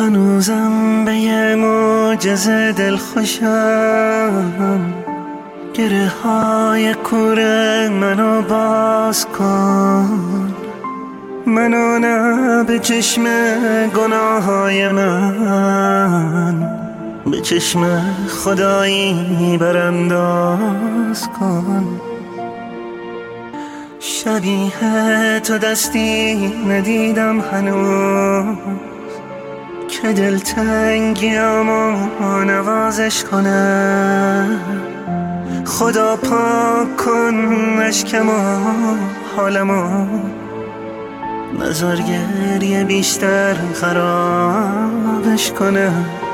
هنوزم به یه معجزه دل خوشم، گره های کوره منو باز کن، منو نه به چشم گناه های من، به چشم خدایی برانداز کن. شبیه تو دستی ندیدم هنوز که دلتنگیامو نوازش کنه. خدا پاک کن اشکمو حالمو، نذار گریه بیشتر خرابش کنه.